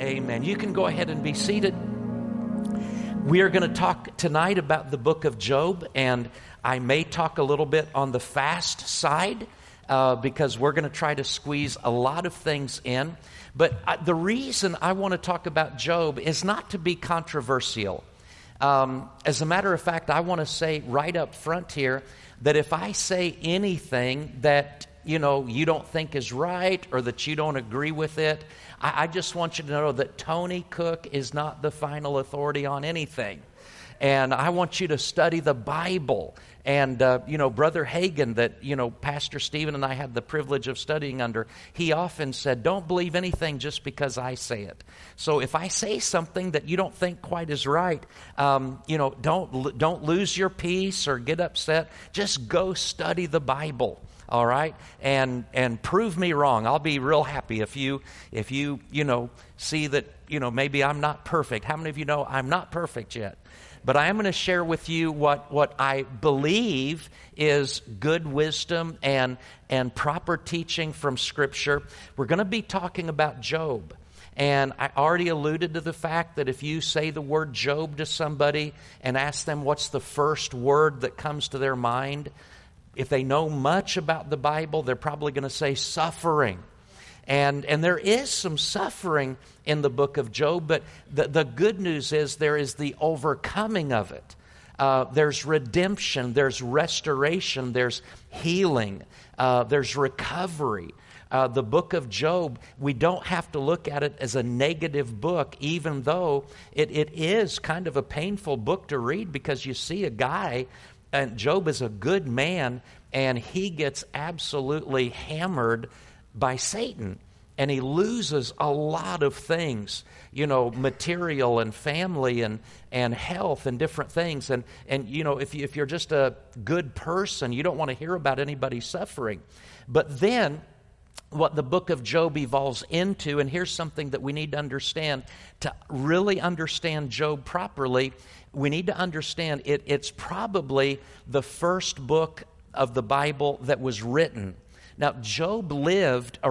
Amen. You can go ahead and be seated. We are going to talk tonight about the book of Job, and I may talk a little bit on the fast side because we're going to try to squeeze a lot of things in. But the reason I want to talk about Job is not to be controversial. As a matter of fact, I want to say right up front here that if I say anything that you don't think is right or that you don't agree with it, I just want you to know that Tony Cook is not the final authority on anything. And I want you to study the Bible. And, Brother Hagin that, Pastor Stephen and I had the privilege of studying under, he often said, don't believe anything just because I say it. So if I say something that you don't think quite is right, don't lose your peace or get upset. Just go study the Bible. All right, and prove me wrong. I'll be real happy if you see that maybe I'm not perfect. How many of you know I'm not perfect yet? But I am going to share with you what I believe is good wisdom and proper teaching from Scripture. We're going to be talking about Job. And I already alluded to the fact that if you say the word Job to somebody and ask them what's the first word that comes to their mind, if they know much about the Bible, they're probably going to say suffering. And there is some suffering in the book of Job, but the good news is there is the overcoming of it. There's redemption, there's restoration, there's healing, there's recovery. The book of Job, we don't have to look at it as a negative book, even though it is kind of a painful book to read because you see a guy. And Job is a good man, and he gets absolutely hammered by Satan. And he loses a lot of things, material and family and health and different things. And if you're just a good person, you don't want to hear about anybody suffering. But then what the book of Job evolves into, and here's something that we need to understand, to really understand Job properly, we need to understand it's probably the first book of the Bible that was written. Now, Job lived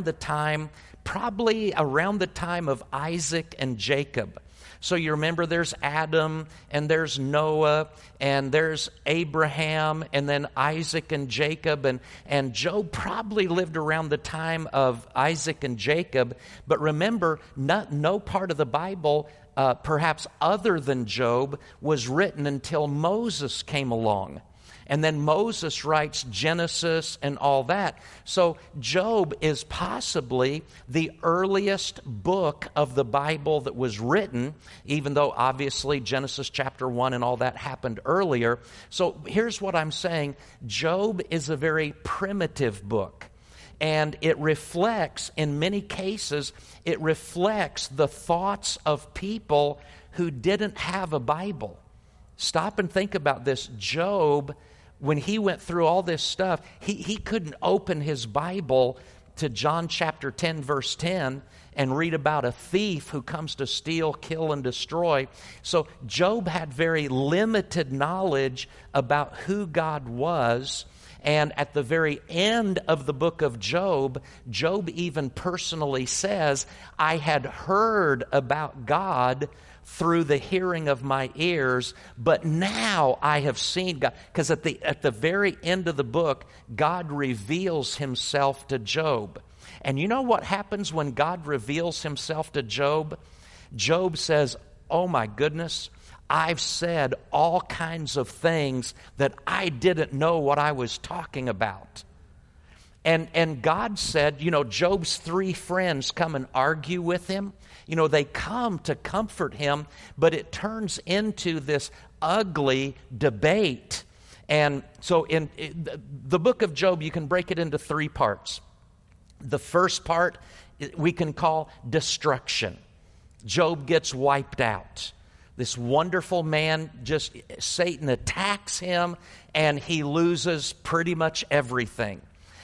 probably around the time of Isaac and Jacob. So you remember there's Adam, and there's Noah, and there's Abraham, and then Isaac and Jacob. And Job probably lived around the time of Isaac and Jacob. But remember, no part of the Bible, perhaps other than Job, was written until Moses came along. And then Moses writes Genesis and all that. So Job is possibly the earliest book of the Bible that was written, even though obviously Genesis chapter 1 and all that happened earlier. So here's what I'm saying. Job is a very primitive book. And it reflects, in many cases, it reflects the thoughts of people who didn't have a Bible. Stop and think about this. Job, when he went through all this stuff, he couldn't open his Bible to John chapter 10, verse 10, and read about a thief who comes to steal, kill, and destroy. So Job had very limited knowledge about who God was. And at the very end of the book of Job, Job even personally says, I had heard about God through the hearing of my ears, but now I have seen God. Because at the very end of the book, God reveals himself to Job. And you know what happens when God reveals himself to Job? Job says, oh my goodness, I've said all kinds of things that I didn't know what I was talking about. And God said, Job's 3 friends come and argue with him. They come to comfort him, but it turns into this ugly debate. And so in the book of Job, you can break it into 3 parts. The first part we can call destruction. Job gets wiped out. This wonderful man, Satan attacks him, and he loses pretty much everything.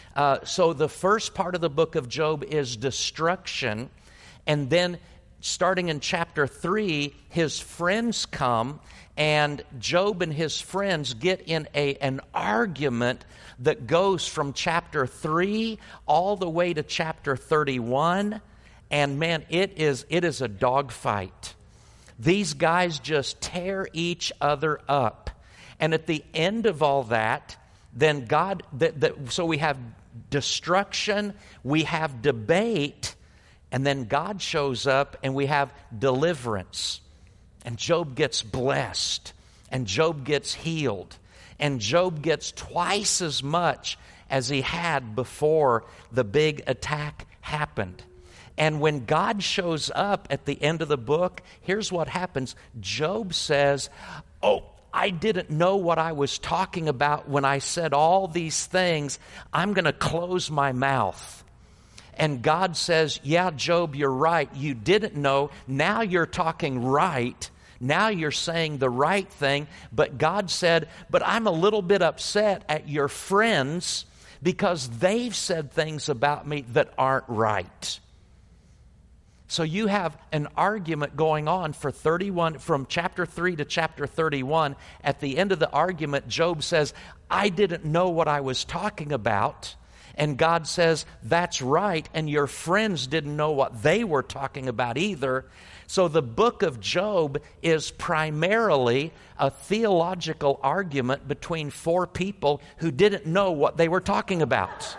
So the first part of the book of Job is destruction. And then starting in chapter 3, his friends come, and Job and his friends get in an argument that goes from chapter 3 all the way to chapter 31. And man, it is a dogfight. These guys just tear each other up. And at the end of all that, then God, so we have destruction, we have debate, and then God shows up and we have deliverance. And Job gets blessed, and Job gets healed, and Job gets twice as much as he had before the big attack happened. And when God shows up at the end of the book, here's what happens. Job says, "Oh, I didn't know what I was talking about when I said all these things. I'm going to close my mouth." And God says, "Yeah, Job, you're right. You didn't know. Now you're talking right. Now you're saying the right thing." But God said, "But I'm a little bit upset at your friends because they've said things about me that aren't right." So you have an argument going on for 31, from chapter 3 to chapter 31. At the end of the argument, Job says, "I didn't know what I was talking about." And God says, "That's right, and your friends didn't know what they were talking about either." So the book of Job is primarily a theological argument between four people who didn't know what they were talking about.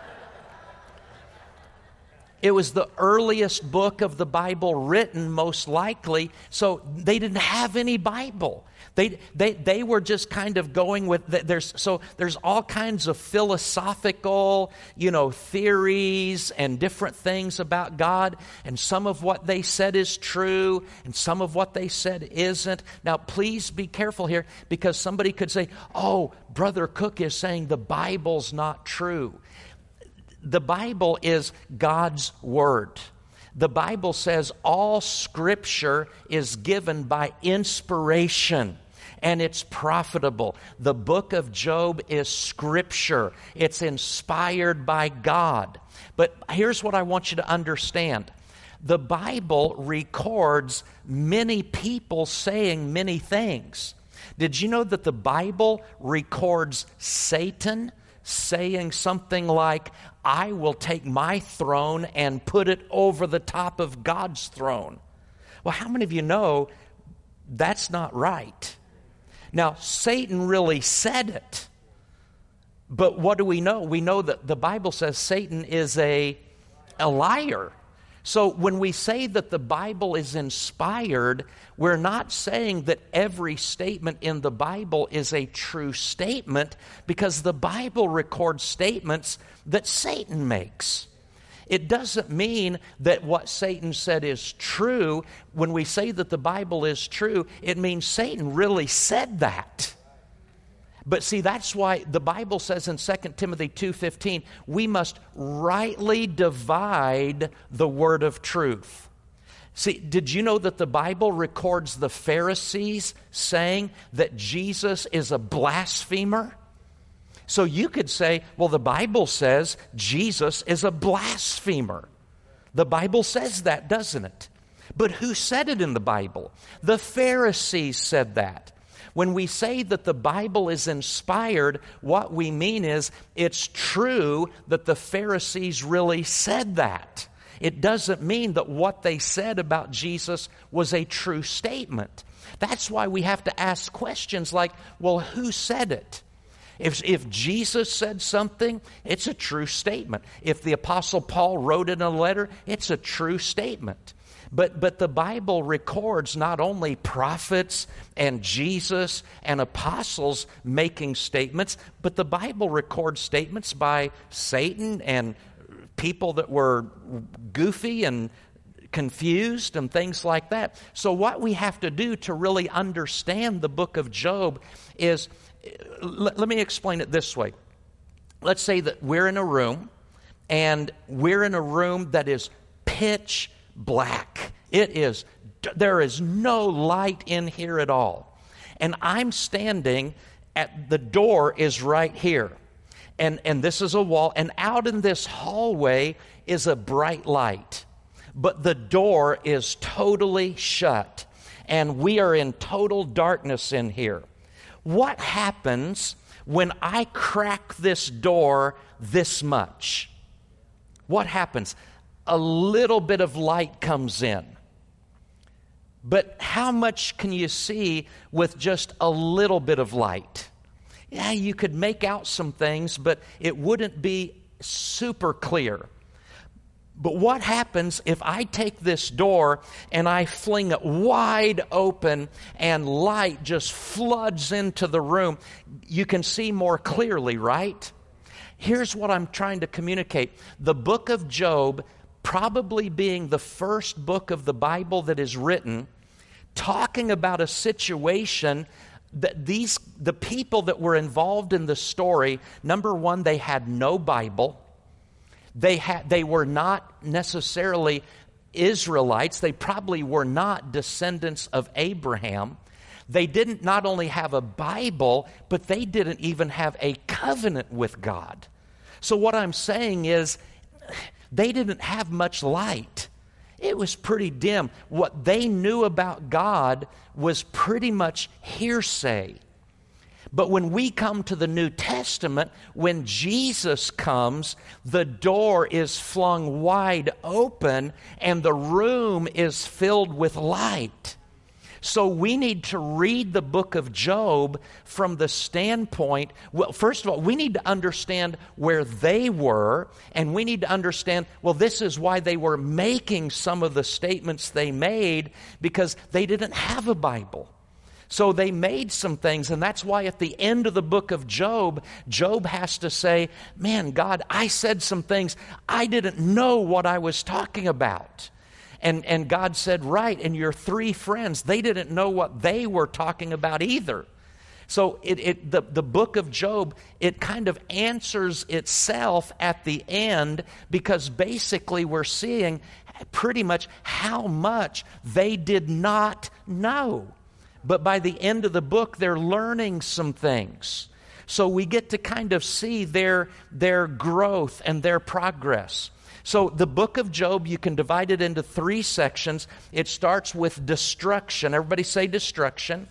It was the earliest book of the Bible written, most likely, so they didn't have any Bible. They were just kind of going with, there's all kinds of philosophical, theories and different things about God, and some of what they said is true, and some of what they said isn't. Now, please be careful here, because somebody could say, "Oh, Brother Cook is saying the Bible's not true." The Bible is God's Word. The Bible says all Scripture is given by inspiration, and it's profitable. The book of Job is Scripture. It's inspired by God. But here's what I want you to understand. The Bible records many people saying many things. Did you know that the Bible records Satan saying something like, "I will take my throne and put it over the top of God's throne"? Well, how many of you know that's not right? Now, Satan really said it. But what do we know? We know that the Bible says Satan is a liar. So when we say that the Bible is inspired, we're not saying that every statement in the Bible is a true statement, because the Bible records statements that Satan makes. It doesn't mean that what Satan said is true. When we say that the Bible is true, it means Satan really said that. But see, that's why the Bible says in 2 Timothy 2:15, we must rightly divide the word of truth. See, did you know that the Bible records the Pharisees saying that Jesus is a blasphemer? So you could say, well, the Bible says Jesus is a blasphemer. The Bible says that, doesn't it? But who said it in the Bible? The Pharisees said that. When we say that the Bible is inspired, what we mean is it's true that the Pharisees really said that. It doesn't mean that what they said about Jesus was a true statement. That's why we have to ask questions like, well, who said it? If Jesus said something, it's a true statement. If the Apostle Paul wrote it in a letter, it's a true statement. But the Bible records not only prophets and Jesus and apostles making statements, but the Bible records statements by Satan and people that were goofy and confused and things like that. So what we have to do to really understand the book of Job is, let me explain it this way. Let's say that we're in a room, and we're in a room that is pitch black. There is no light in here at all. And I'm standing at the door is right here. And this is a wall. And out in this hallway is a bright light. But the door is totally shut. And we are in total darkness in here. What happens when I crack this door this much? What happens? a little bit of light comes in. But how much can you see with just a little bit of light? Yeah, you could make out some things, but it wouldn't be super clear. But what happens if I take this door and I fling it wide open and light just floods into the room? You can see more clearly, right? Here's what I'm trying to communicate. The book of Job, probably being the first book of the Bible that is written, talking about a situation that the people that were involved in the story, number one, they had no Bible. They were not necessarily Israelites. They probably were not descendants of Abraham. They didn't not only have a Bible, but they didn't even have a covenant with God. So what I'm saying is, they didn't have much light. It was pretty dim. What they knew about God was pretty much hearsay. But when we come to the New Testament, when Jesus comes, the door is flung wide open and the room is filled with light. So we need to read the book of Job from the standpoint, well, first of all, we need to understand where they were, and we need to understand, well, this is why they were making some of the statements they made, because they didn't have a Bible. So they made some things, and that's why at the end of the book of Job, Job has to say, man, God, I said some things. I didn't know what I was talking about. And God said, right, and your three friends, they didn't know what they were talking about either. So the book of Job, it kind of answers itself at the end, because basically we're seeing pretty much how much they did not know. But by the end of the book, they're learning some things. So we get to kind of see their growth and their progress. So the book of Job, you can divide it into three sections. It starts with destruction. Everybody say destruction.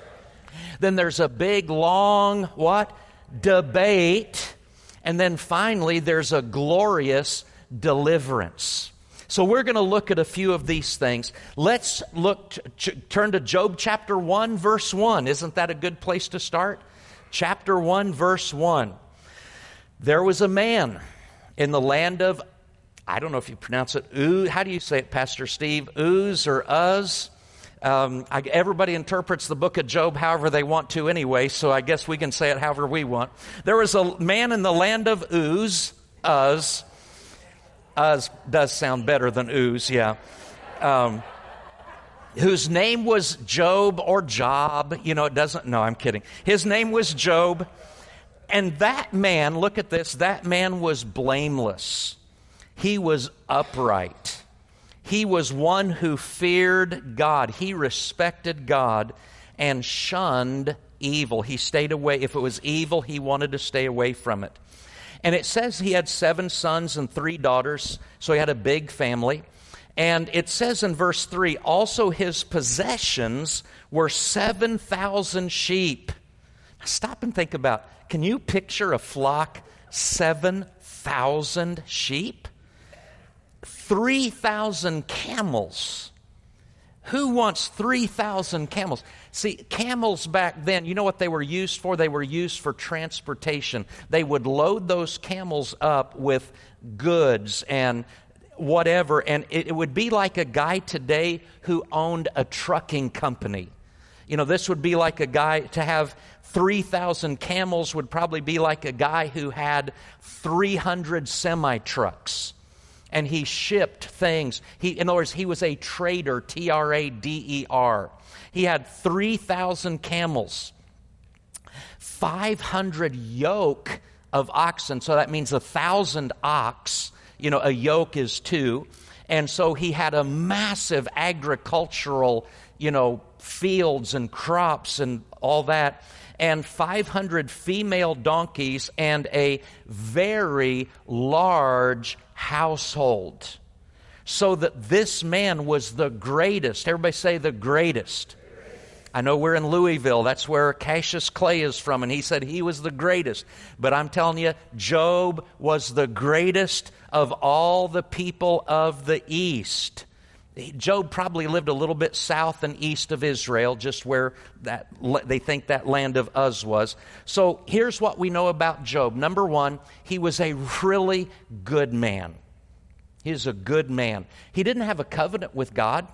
Then there's a big, long, what? Debate. And then finally, there's a glorious deliverance. So we're going to look at a few of these things. Let's turn to Job chapter 1, verse 1. Isn't that a good place to start? Chapter 1, verse 1. There was a man in the land of, I don't know if you pronounce it, Uz. How do you say it, Pastor Steve? Uz or Uz? Everybody interprets the book of Job however they want to anyway, so I guess we can say it however we want. There was a man in the land of Uz. Uz does sound better than Uz, yeah. Whose name was Job or Job. You know, it doesn't, no, I'm kidding. His name was Job. And that man, look at this, that man was blameless. He was upright. He was one who feared God. He respected God and shunned evil. He stayed away. If it was evil, he wanted to stay away from it. And it says he had 7 sons and 3 daughters, so he had a big family. And it says in verse 3, also his possessions were 7,000 sheep. Now stop and think about, can you picture a flock, 7,000 sheep? 3,000 camels. Who wants 3,000 camels? See, camels back then, you know what they were used for? They were used for transportation. They would load those camels up with goods and whatever, and it would be like a guy today who owned a trucking company. You know, this would be like a guy, to have 3,000 camels would probably be like a guy who had 300 semi-trucks. And he shipped things. In other words, he was a trader, Trader. He had 3,000 camels, 500 yoke of oxen. So that means 1,000 ox. You know, a yoke is 2. And so he had a massive agricultural, fields and crops and all that. And 500 female donkeys and a very large household. So that this man was the greatest. Everybody say the greatest. I know we're in Louisville. That's where Cassius Clay is from, and he said he was the greatest. But I'm telling you, Job was the greatest of all the people of the East. Job probably lived a little bit south and east of Israel, just where they think that land of Uz was. So here's what we know about Job. Number one, he was a really good man. He was a good man. He didn't have a covenant with God.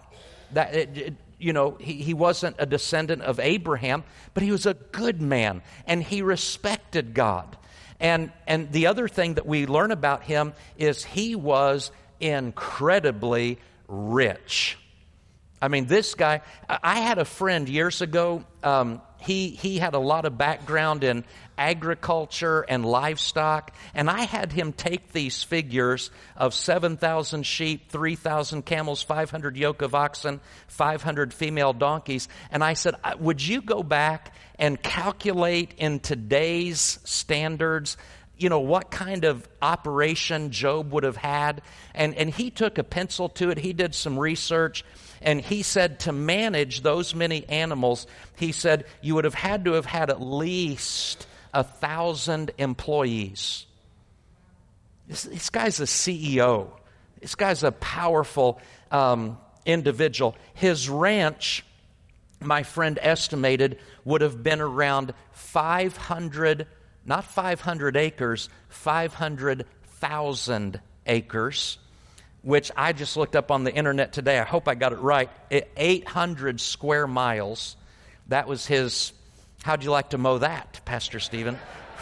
He wasn't a descendant of Abraham, but he was a good man, and he respected God. And the other thing that we learn about him is he was incredibly rich. I mean, this guy, I had a friend years ago, he had a lot of background in agriculture and livestock, and I had him take these figures of 7,000 sheep, 3,000 camels, 500 yoke of oxen, 500 female donkeys, and I said, would you go back and calculate in today's standards, what kind of operation Job would have had? And he took a pencil to it. He did some research, and he said to manage those many animals, he said you would have had to have had at least 1,000 employees. This guy's a CEO. This guy's a powerful individual. His ranch, my friend estimated, would have been around 500, not 500 acres, 500,000 acres, which I just looked up on the internet today. I hope I got it right. 800 square miles. That was his. How'd you like to mow that, Pastor Stephen?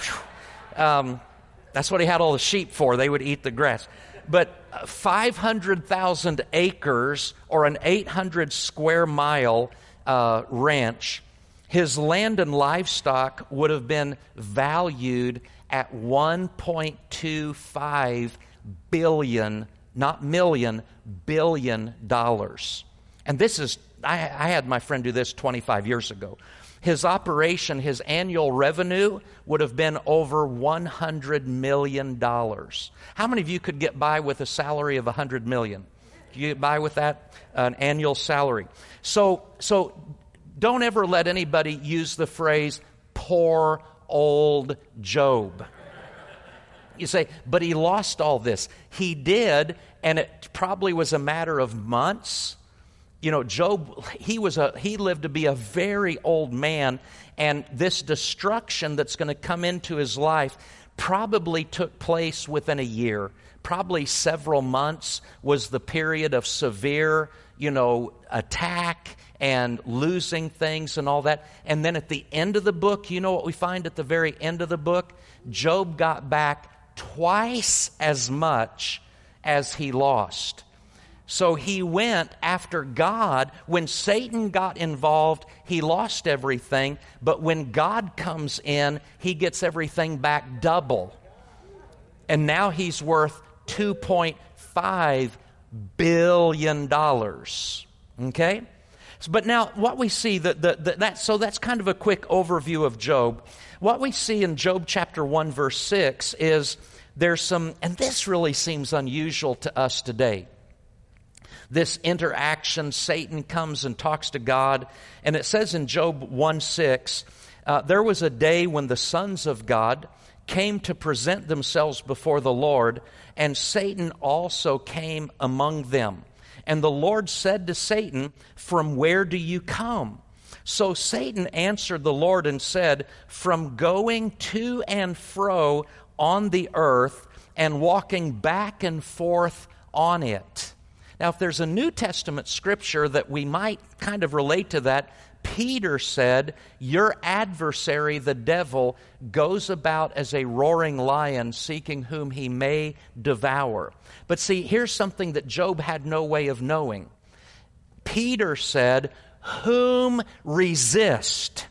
That's what he had all the sheep for. They would eat the grass. But 500,000 acres or an 800 square mile ranch, his land and livestock would have been valued at $1.25 billion, not million, $billion. And this is, I had my friend do this 25 years ago. His operation, his annual revenue would have been over $100 million. How many of you could get by with a salary of $100 million? Could you get by with that? An annual salary. So don't ever let anybody use the phrase, poor old Job. You say, but he lost all this. He did, and it probably was a matter of months. Job, he lived to be a very old man, and this destruction that's going to come into his life probably took place within a year. Probably several months was the period of severe, attack and losing things and all that. And then at the end of the book, you know what we find at the very end of the book? Job got back twice as much as he lost. So he went after God. When Satan got involved, he lost everything. But when God comes in, he gets everything back double. And now he's worth $2.5 billion. Okay? But now what we see, so that's kind of a quick overview of Job. What we see in Job chapter 1, verse 6 is there's some, and this really seems unusual to us today. This interaction, Satan comes and talks to God, and it says in Job 1:6, there was a day when the sons of God came to present themselves before the Lord, and Satan also came among them. And the Lord said to Satan, "From where do you come?" So Satan answered the Lord and said, "From going to and fro on the earth and walking back and forth on it." Now, if there's a New Testament scripture that we might kind of relate to that, Peter said, "Your adversary, the devil, goes about as a roaring lion, seeking whom he may devour." But see, here's something that Job had no way of knowing. Peter said, "Whom resist?"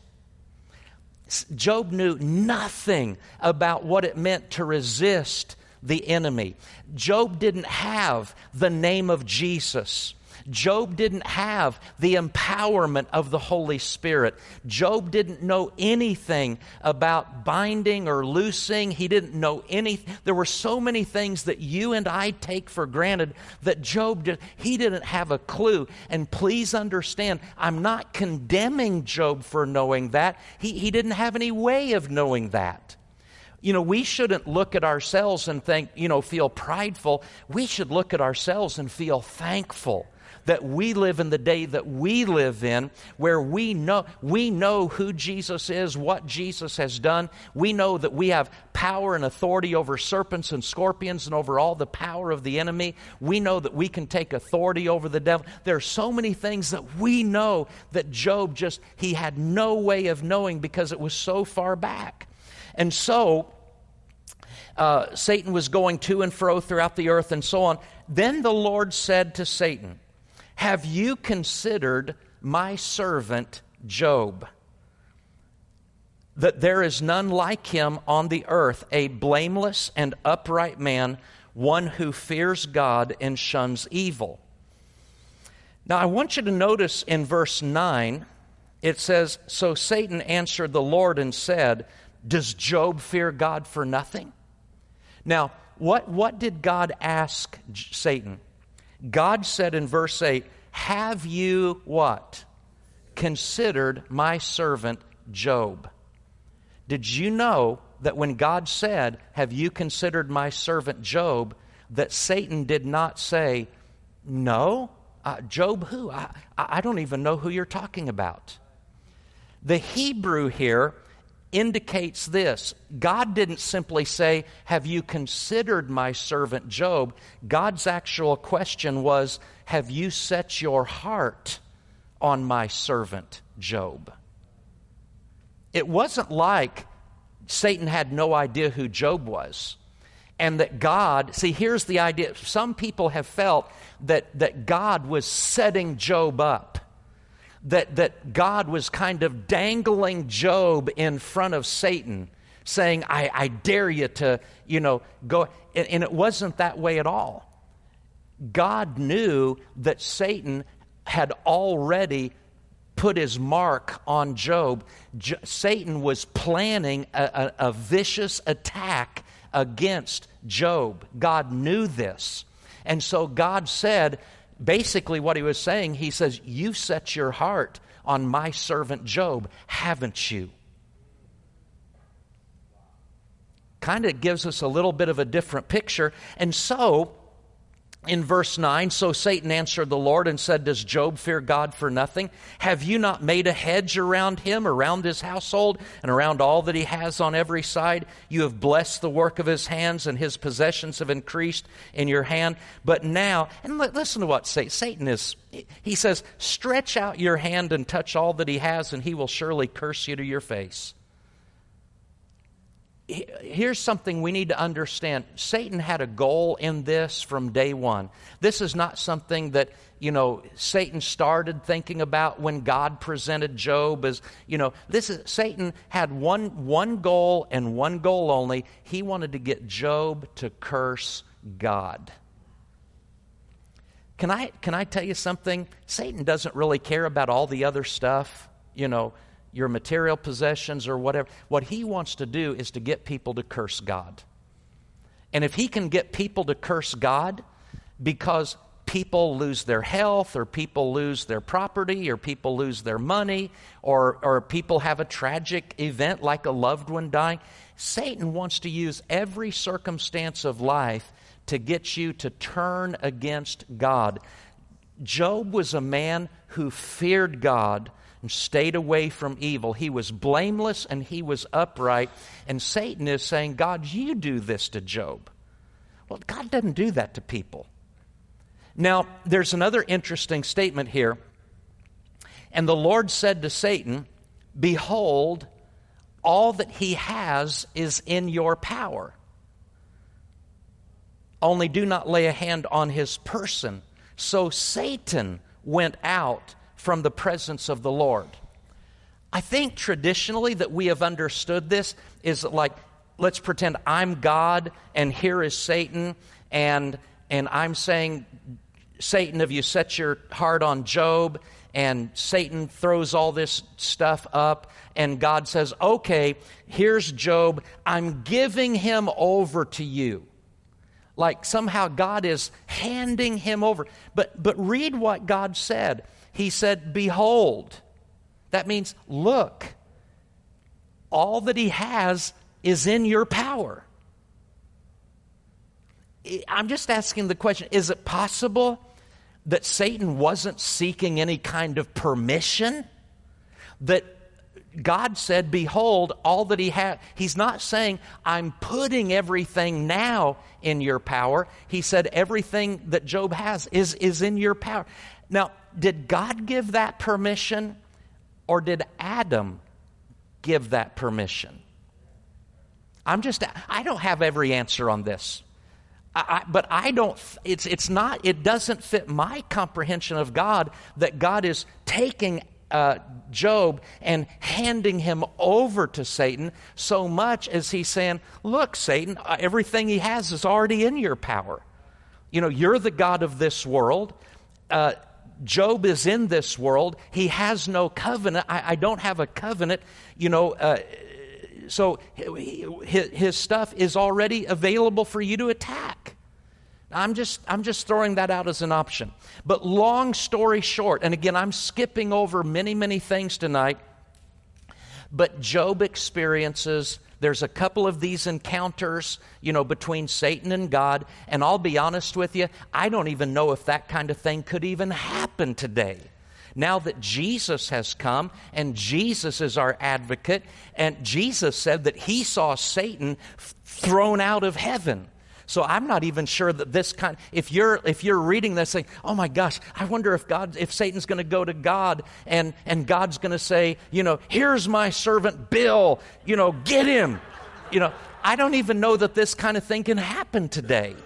Job knew nothing about what it meant to resist the enemy. Job didn't have the name of Jesus. Job didn't have the empowerment of the Holy Spirit. Job didn't know anything about binding or loosing. He didn't know anything. There were so many things that you and I take for granted that Job did. He didn't have a clue. And please understand, I'm not condemning Job for knowing that. He didn't have any way of knowing that. We shouldn't look at ourselves and think, feel prideful. We should look at ourselves and feel thankful that we live in the day that we live in, where we know who Jesus is, what Jesus has done. We know that we have power and authority over serpents and scorpions and over all the power of the enemy. We know that we can take authority over the devil. There are so many things that we know that Job he had no way of knowing because it was so far back. And so, Satan was going to and fro throughout the earth and so on. Then the Lord said to Satan, "Have you considered my servant Job? That there is none like him on the earth, a blameless and upright man, one who fears God and shuns evil." Now I want you to notice in verse 9, it says, "So Satan answered the Lord and said, 'Does Job fear God for nothing?'" Now, what did God ask Satan? God said in verse 8, "Have you" what? "Considered my servant Job?" Did you know that when God said, "Have you considered my servant Job," that Satan did not say, "No, Job who? I don't even know who you're talking about." The Hebrew here indicates this. God didn't simply say, "Have you considered my servant Job?" God's actual question was, "Have you set your heart on my servant Job?" It wasn't like Satan had no idea who Job was. And that God, see, here's the idea. Some people have felt that God was setting Job up. That God was kind of dangling Job in front of Satan, saying, I dare you to, go. And it wasn't that way at all. God knew that Satan had already put his mark on Job. Satan was planning a vicious attack against Job. God knew this. And so God said, basically what he was saying, he says, "You've set your heart on my servant Job, haven't you?" Kind of gives us a little bit of a different picture. And so, in verse 9, "So Satan answered the Lord and said, 'Does Job fear God for nothing? Have you not made a hedge around him, around his household, and around all that he has on every side? You have blessed the work of his hands, and his possessions have increased in your hand. But now,'" and listen to what Satan is. He says, "Stretch out your hand and touch all that he has, and he will surely curse you to your face." Here's something we need to understand. Satan had a goal in this from day one. This is not something that, Satan started thinking about when God presented Job as, Satan had one goal and one goal only. He wanted to get Job to curse God. Can I tell you something? Satan doesn't really care about all the other stuff, your material possessions or whatever. What he wants to do is to get people to curse God. And if he can get people to curse God because people lose their health, or people lose their property, or people lose their money, or people have a tragic event like a loved one dying, Satan wants to use every circumstance of life to get you to turn against God. Job was a man who feared God and stayed away from evil. He was blameless and he was upright. And Satan is saying, "God, you do this to Job." Well, God doesn't do that to people. Now, there's another interesting statement here. "And the Lord said to Satan, 'Behold, all that he has is in your power. Only do not lay a hand on his person.' So Satan went out from the presence of the Lord." I think traditionally that we have understood this is like, let's pretend I'm God and here is Satan, and I'm saying, Satan, have you set your heart on Job? And Satan throws all this stuff up, and God says, okay, here's Job. I'm giving him over to you. Like somehow God is handing him over. But read what God said. He said, behold. That means, look, all that he has is in your power. I'm just asking the question, is it possible that Satan wasn't seeking any kind of permission? That God said, behold, all that he had. He's not saying, I'm putting everything now in your power. He said, everything that Job has is in your power. Now, did God give that permission, or did Adam give that permission? I don't have every answer on this. But I don't, it doesn't fit my comprehension of God that God is taking Job and handing him over to Satan so much as he's saying, look, Satan, everything he has is already in your power. You know, you're the God of this world. Job is in this world. He has no covenant. I don't have a covenant, so his stuff is already available for you to attack. I'm just throwing that out as an option. But long story short, and again, I'm skipping over many things tonight, but Job experiences, there's a couple of these encounters, between Satan and God, and I'll be honest with you, I don't even know if that kind of thing could even happen today. Now that Jesus has come and Jesus is our advocate, and Jesus said that he saw Satan thrown out of heaven. So I'm not even sure that this kind, if you're reading this saying, oh my gosh, I wonder if Satan's going to go to God and God's going to say, here's my servant Bill, get him. I don't even know that this kind of thing can happen today.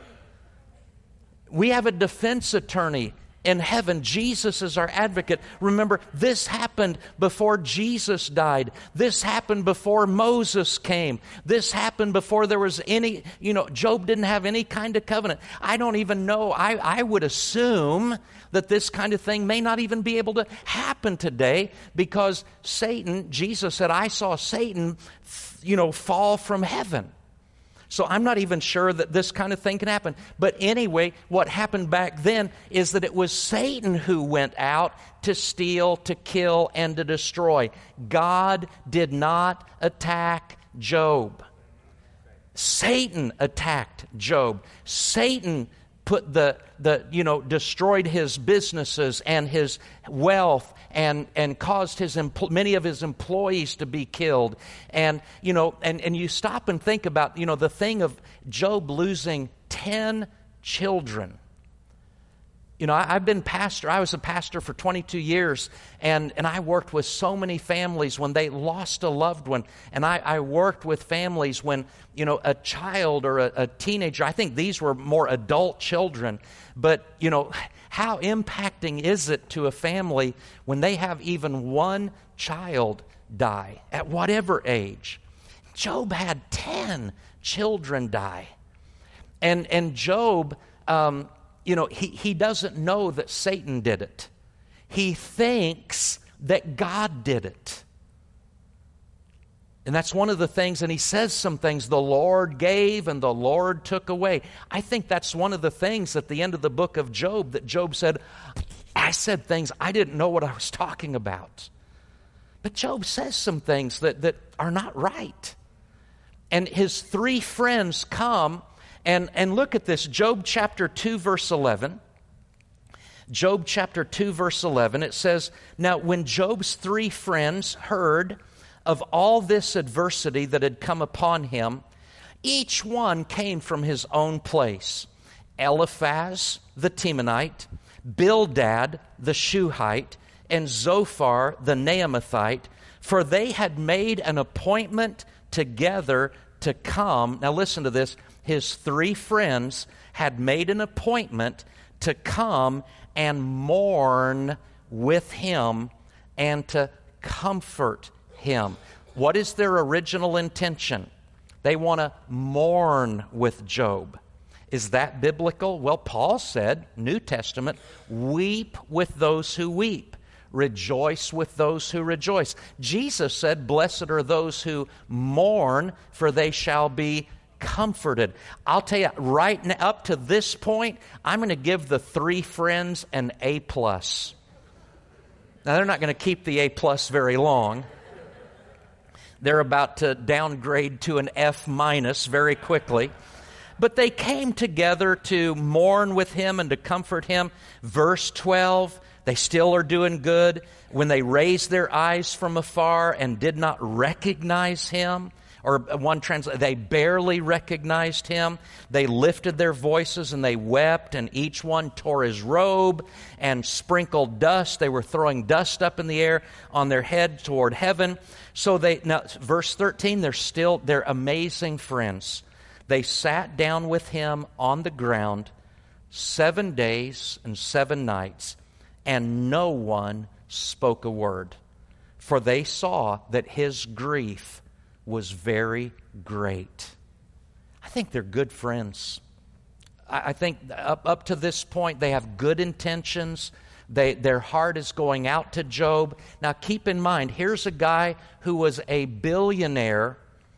We have a defense attorney in heaven. Jesus is our advocate. Remember, this happened before Jesus died. This happened before Moses came. This happened before there was any, Job didn't have any kind of covenant. I don't even know. I would assume that this kind of thing may not even be able to happen today because Satan, Jesus said, I saw Satan, fall from heaven. So I'm not even sure that this kind of thing can happen. But anyway, what happened back then is that it was Satan who went out to steal, to kill, and to destroy. God did not attack Job. Satan attacked Job. Satan put destroyed his businesses and his wealth and caused many of his employees to be killed. And you stop and think about, the thing of Job losing 10 children. I've been pastor. I was a pastor for 22 years, and I worked with so many families when they lost a loved one. And I worked with families when, a child or a teenager, I think these were more adult children, but, how impacting is it to a family when they have even one child die at whatever age? Job had 10 children die. And Job, he doesn't know that Satan did it. He thinks that God did it. And that's one of the things, and he says some things, the Lord gave and the Lord took away. I think that's one of the things at the end of the book of Job that Job said, I said things I didn't know what I was talking about. But Job says some things that are not right. And his 3 friends come and look at this, Job chapter 2, verse 11. Job chapter 2, verse 11, it says, now when Job's 3 friends heard of all this adversity that had come upon him, each one came from his own place. Eliphaz the Temanite, Bildad the Shuhite, and Zophar the Naamathite, for they had made an appointment together to come. Now listen to this. His 3 friends had made an appointment to come and mourn with him and to comfort him. What is their original intention? They want to mourn with Job. Is that biblical? Well, Paul said, New Testament, weep with those who weep. Rejoice with those who rejoice. Jesus said, blessed are those who mourn, for they shall be comforted. I'll tell you, right now, up to this point, I'm going to give the three friends an A+. Now, they're not going to keep the A+ very long. They're about to downgrade to an F- very quickly. But they came together to mourn with him and to comfort him. Verse 12, they still are doing good. When they raised their eyes from afar and did not recognize him, or one translation, they barely recognized him. They lifted their voices and they wept, and each one tore his robe and sprinkled dust. They were throwing dust up in the air on their head toward heaven. So now, verse 13, they're amazing friends. They sat down with him on the ground 7 days and 7 nights, and no one spoke a word, for they saw that his grief was very great. I think they're good friends. I think up to this point they have good intentions. Their heart is going out to Job. Now keep in mind, here's a guy who was a billionaire,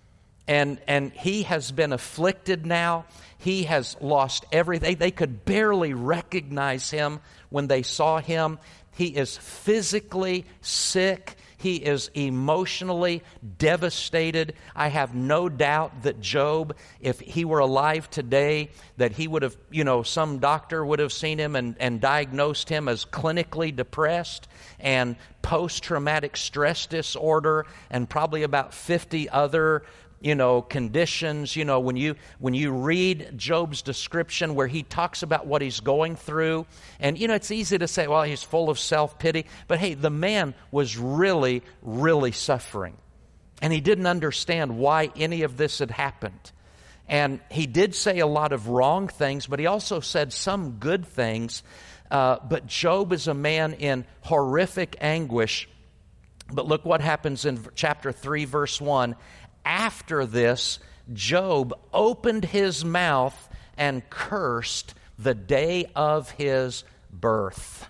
and he has been afflicted now. He has lost everything. They could barely recognize him when they saw him. He is physically sick. He is emotionally devastated. I have no doubt that Job, if he were alive today, that he would have, some doctor would have seen him and diagnosed him as clinically depressed and post-traumatic stress disorder and probably about 50 other conditions. When you read Job's description where he talks about what he's going through, and it's easy to say, well, he's full of self-pity, but hey, the man was really, really suffering. And he didn't understand why any of this had happened. And he did say a lot of wrong things, but he also said some good things. But Job is a man in horrific anguish. But look what happens in chapter 3, verse 1. After this, Job opened his mouth and cursed the day of his birth.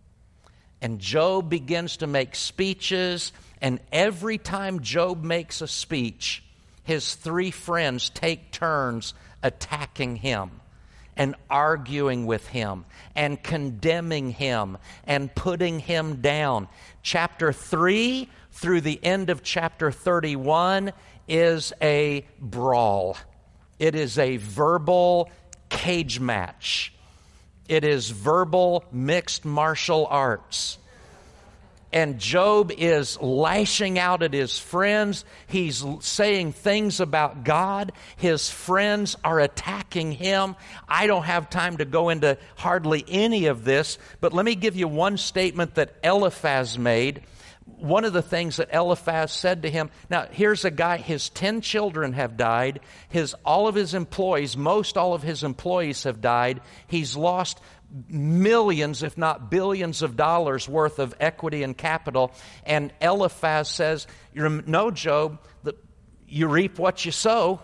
And Job begins to make speeches, and every time Job makes a speech, his three friends take turns attacking him and arguing with him and condemning him and putting him down. Chapter 3 through the end of chapter 31 is a brawl. It is a verbal cage match. It is verbal mixed martial arts. And Job is lashing out at his friends. He's saying things about God. His friends are attacking him. I don't have time to go into hardly any of this, but let me give you one statement that Eliphaz made. One of the things that Eliphaz said to him, now here's a guy, his 10 children have died, all of his employees, most all of his employees have died. He's lost millions, if not billions of dollars worth of equity and capital. And Eliphaz says, no, Job, you reap what you sow.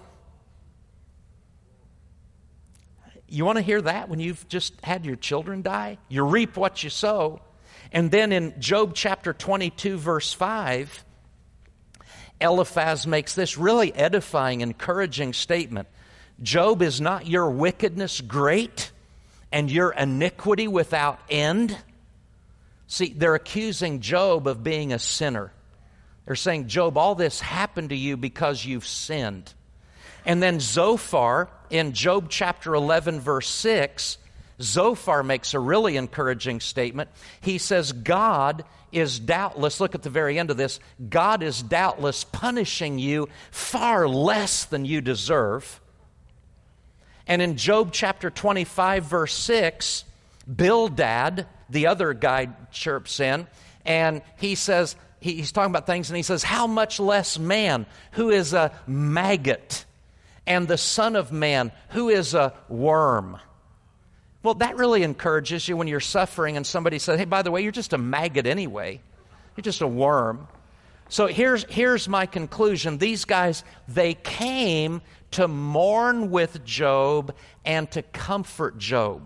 You want to hear that when you've just had your children die? You reap what you sow. And then in Job chapter 22, verse 5, Eliphaz makes this really edifying, encouraging statement. Job, is not your wickedness great and your iniquity without end? See, they're accusing Job of being a sinner. They're saying, Job, all this happened to you because you've sinned. And then Zophar, in Job chapter 11, verse 6, Zophar makes a really encouraging statement. He says, God is doubtless, look at the very end of this, God is doubtless punishing you far less than you deserve. And in Job chapter 25, verse 6, Bildad, the other guy, chirps in, and he says, he's talking about things, and he says, how much less man, who is a maggot, and the son of man, who is a worm. Well, that really encourages you when you're suffering and somebody says, hey, by the way, you're just a maggot anyway. You're just a worm. So here's my conclusion. These guys, they came to mourn with Job and to comfort Job.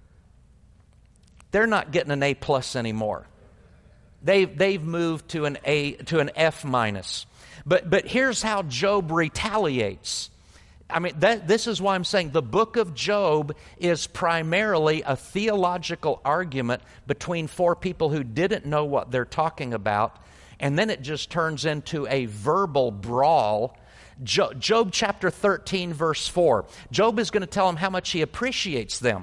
They're not getting an A+ anymore. They've moved to an F-. But here's how Job retaliates. I mean, this is why I'm saying the book of Job is primarily a theological argument between four people who didn't know what they're talking about, and then it just turns into a verbal brawl. Job chapter 13, verse 4. Job is going to tell them how much he appreciates them.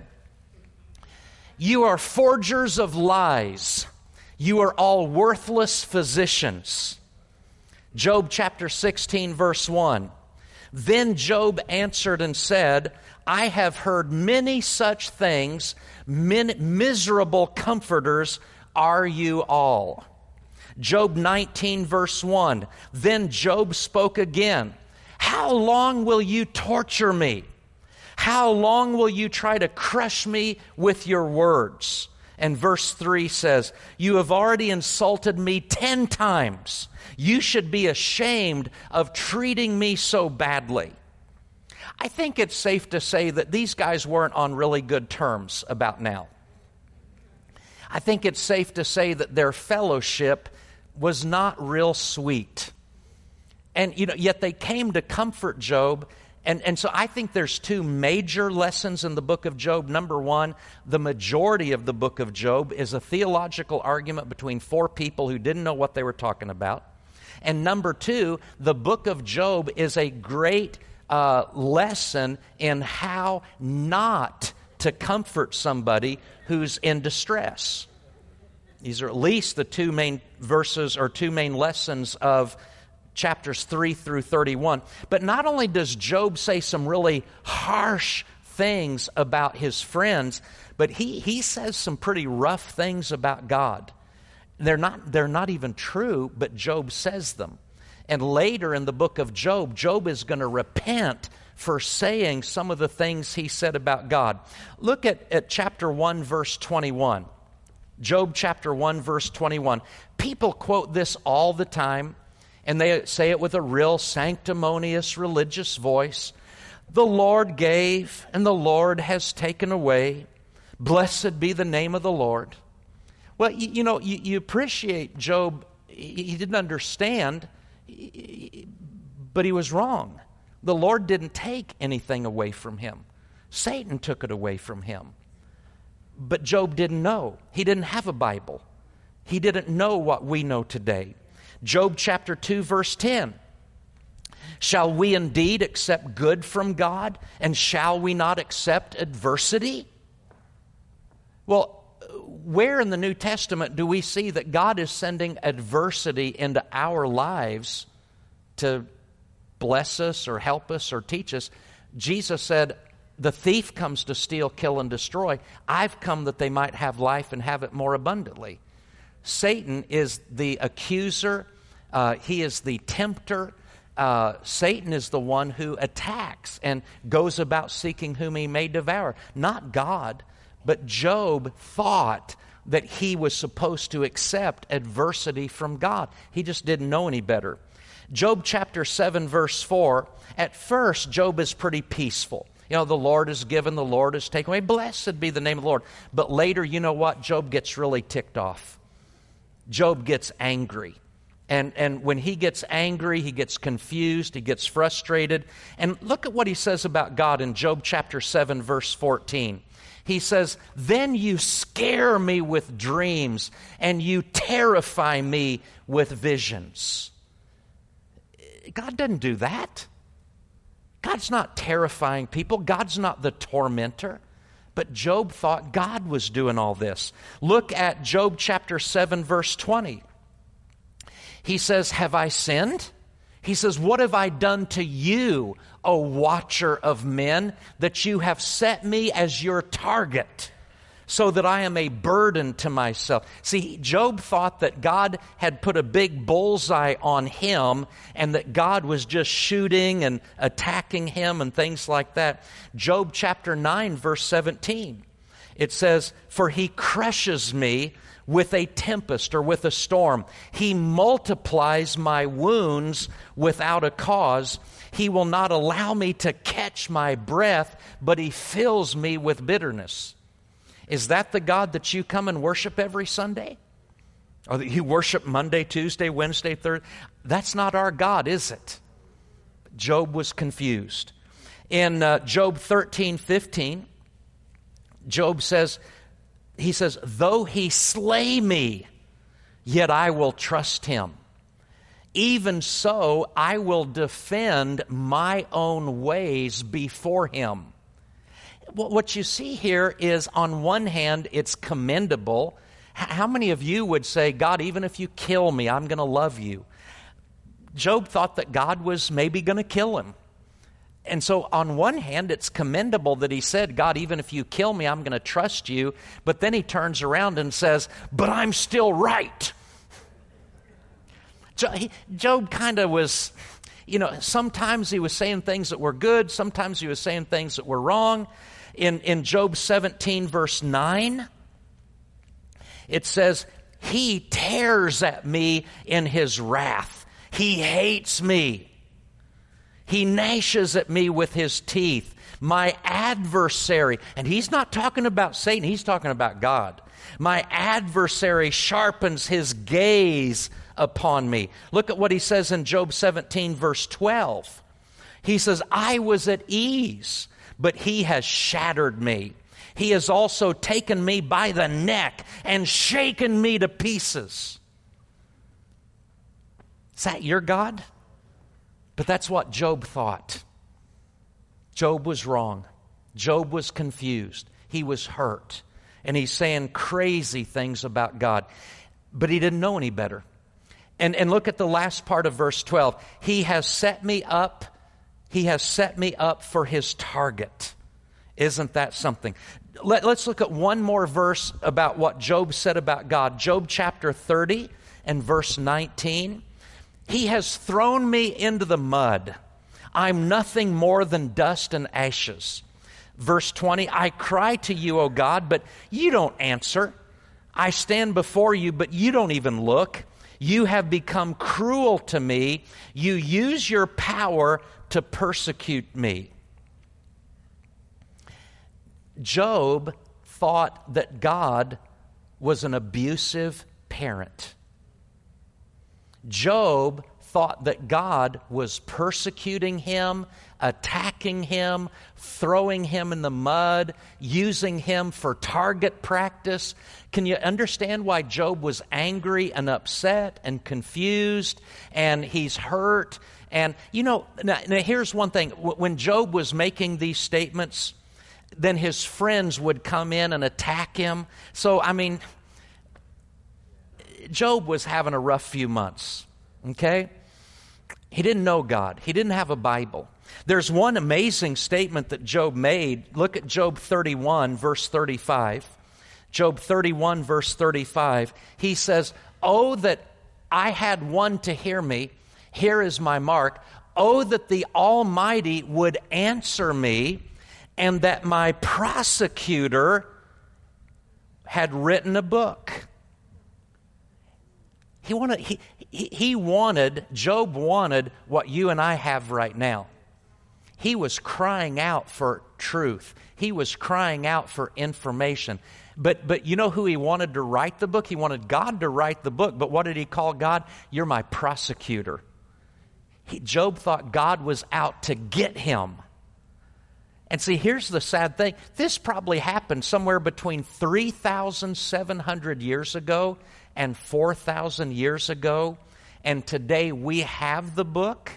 You are forgers of lies. You are all worthless physicians. Job chapter 16, verse 1. Then Job answered and said, I have heard many such things. Miserable comforters are you all. Job 19, verse 1. Then Job spoke again. How long will you torture me? How long will you try to crush me with your words? And verse 3 says, you have already insulted me 10 times. You should be ashamed of treating me so badly. I think it's safe to say that these guys weren't on really good terms about now. I think it's safe to say that their fellowship was not real sweet. And yet they came to comfort Job. And so I think there's two major lessons in the book of Job. Number one, the majority of the book of Job is a theological argument between four people who didn't know what they were talking about. And number two, the book of Job is a great lesson in how not to comfort somebody who's in distress. These are at least the two main verses or two main lessons of chapters 3 through 31. But not only does Job say some really harsh things about his friends, but he says some pretty rough things about God. They're not even true, but Job says them. And later in the book of Job, Job is going to repent for saying some of the things he said about God. Look at chapter 1, verse 21. Job chapter 1, verse 21. People quote this all the time, and they say it with a real sanctimonious religious voice. The Lord gave, and the Lord has taken away. Blessed be the name of the Lord. Well, you appreciate Job. He didn't understand, but he was wrong. The Lord didn't take anything away from him. Satan took it away from him. But Job didn't know. He didn't have a Bible. He didn't know what we know today. Job chapter 2, verse 10. Shall we indeed accept good from God, and shall we not accept adversity? Well, where in the New Testament do we see that God is sending adversity into our lives to bless us or help us or teach us? Jesus said, the thief comes to steal, kill, and destroy. I've come that they might have life and have it more abundantly. Satan is the accuser. He is the tempter. Satan is the one who attacks and goes about seeking whom he may devour. Not God, but Job thought that he was supposed to accept adversity from God. He just didn't know any better. Job chapter 7, verse 4. At first, Job is pretty peaceful. The Lord is given, the Lord is taken away. Blessed be the name of the Lord. But later, you know what? Job gets really ticked off. Job gets angry. And when he gets angry, he gets confused, he gets frustrated. And look at what he says about God in Job chapter 7, verse 14. He says, then you scare me with dreams, and you terrify me with visions. God doesn't do that. God's not terrifying people. God's not the tormentor. But Job thought God was doing all this. Look at Job chapter 7, verse 20. He says, have I sinned? He says, what have I done to you, O watcher of men, that you have set me as your target, so that I am a burden to myself? See, Job thought that God had put a big bullseye on him and that God was just shooting and attacking him and things like that. Job chapter 9, verse 17. It says, for he crushes me with a tempest or with a storm. He multiplies my wounds without a cause. He will not allow me to catch my breath, but He fills me with bitterness. Is that the God that you come and worship every Sunday? Or that you worship Monday, Tuesday, Wednesday, Thursday? That's not our God, is it? Job was confused. In Job 13:15, Job says, he says, though He slay me, yet I will trust Him. Even so, I will defend my own ways before Him. What you see here is, on one hand, it's commendable. How many of you would say, God, even if you kill me, I'm going to love you? Job thought that God was maybe going to kill him. And so on one hand, it's commendable that he said, God, even if you kill me, I'm going to trust you. But then he turns around and says, but I'm still right. Job kind of was, sometimes he was saying things that were good. Sometimes he was saying things that were wrong. In Job 17, verse 9, it says, He tears at me in His wrath. He hates me. He gnashes at me with his teeth. My adversary, and he's not talking about Satan, he's talking about God. My adversary sharpens his gaze upon me. Look at what he says in Job 17, verse 12. He says, I was at ease, but he has shattered me. He has also taken me by the neck and shaken me to pieces. Is that your God? But that's what Job thought. Job was wrong. Job was confused. He was hurt. And he's saying crazy things about God. But he didn't know any better. And look at the last part of verse 12. He has set me up. He has set me up for His target. Isn't that something? Let's look at one more verse about what Job said about God. Job chapter 30 and verse 19. He has thrown me into the mud. I'm nothing more than dust and ashes. Verse 20, I cry to you, O God, but you don't answer. I stand before you, but you don't even look. You have become cruel to me. You use your power to persecute me. Job thought that God was an abusive parent. Job thought that God was persecuting him, attacking him, throwing him in the mud, using him for target practice. Can you understand why Job was angry and upset and confused, and he's hurt? And now here's one thing. When Job was making these statements, then his friends would come in and attack him. So, Job was having a rough few months, okay? He didn't know God. He didn't have a Bible. There's one amazing statement that Job made. Look at Job 31, verse 35. Job 31, verse 35. He says, oh, that I had one to hear me. Here is my mark. Oh, that the Almighty would answer me, and that my prosecutor had written a book. Job wanted what you and I have right now. He was crying out for truth. He was crying out for information. But you know who he wanted to write the book? He wanted God to write the book. But what did he call God? You're my prosecutor. Job thought God was out to get him. And see, here's the sad thing. This probably happened somewhere between 3,700 years ago and 4,000 years ago. And today we have the book.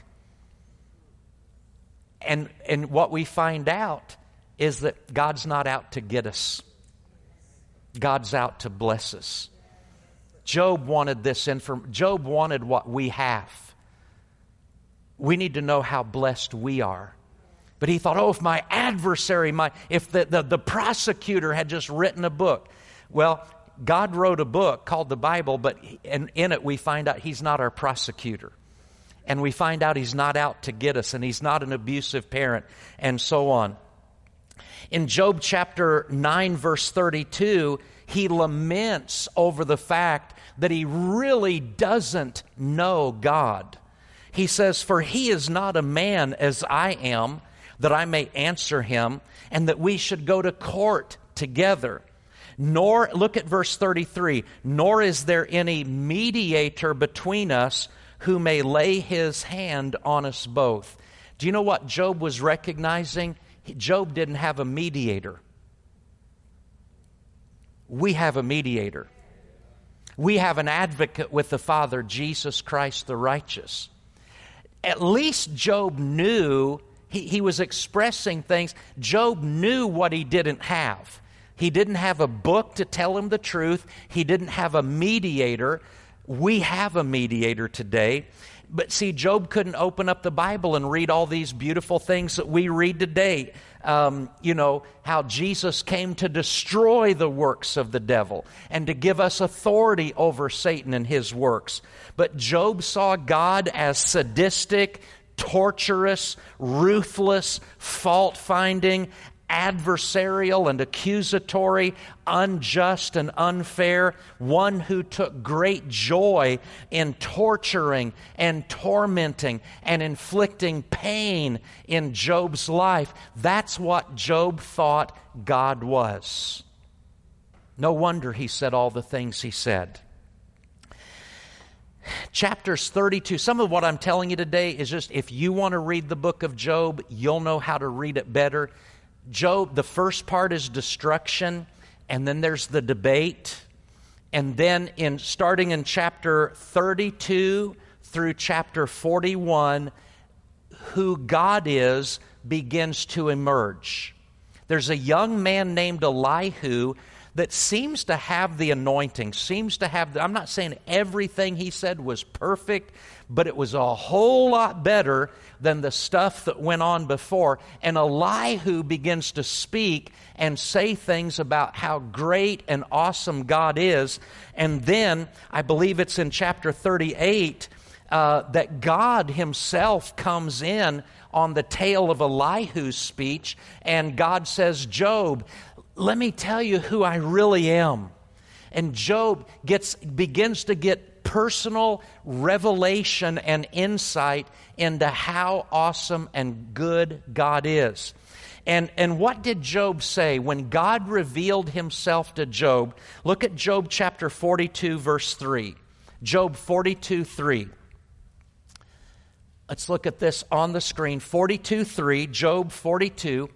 And what we find out is that God's not out to get us. God's out to bless us. Job wanted this information. Job wanted what we have. We need to know how blessed we are. But he thought, oh, if my adversary, if the prosecutor had just written a book. Well, God wrote a book called the Bible, but in it we find out He's not our prosecutor. And we find out He's not out to get us, and He's not an abusive parent, and so on. In Job chapter 9, verse 32, he laments over the fact that he really doesn't know God. He says, "For he is not a man as I am, that I may answer him, and that we should go to court together. Nor," look at verse 33, "nor is there any mediator between us who may lay his hand on us both." Do you know what Job was recognizing? Job didn't have a mediator. We have a mediator. We have an advocate with the Father, Jesus Christ the righteous. At least Job knew, he was expressing things. Job knew what he didn't have. He didn't have a book to tell him the truth. He didn't have a mediator. We have a mediator today. But see, Job couldn't open up the Bible and read all these beautiful things that we read today. How Jesus came to destroy the works of the devil and to give us authority over Satan and his works. But Job saw God as sadistic, torturous, ruthless, fault-finding, adversarial and accusatory, unjust and unfair, one who took great joy in torturing and tormenting and inflicting pain in Job's life. That's what Job thought God was. No wonder he said all the things he said. Chapters 32, some of what I'm telling you today is just, if you want to read the book of Job, you'll know how to read it better. Job, the first part is destruction, and then there's the debate. And then starting in chapter 32 through chapter 41, who God is begins to emerge. There's a young man named Elihu that seems to have the anointing, I'm not saying everything he said was perfect, but it was a whole lot better than the stuff that went on before. And Elihu begins to speak and say things about how great and awesome God is. And then, I believe it's in chapter 38, that God himself comes in on the tail of Elihu's speech, and God says, "Job, let me tell you who I really am." And Job begins to get personal revelation and insight into how awesome and good God is. And what did Job say when God revealed himself to Job? Look at Job chapter 42, verse 3. Job 42, 3. Let's look at this on the screen. 42, 3, Job 42.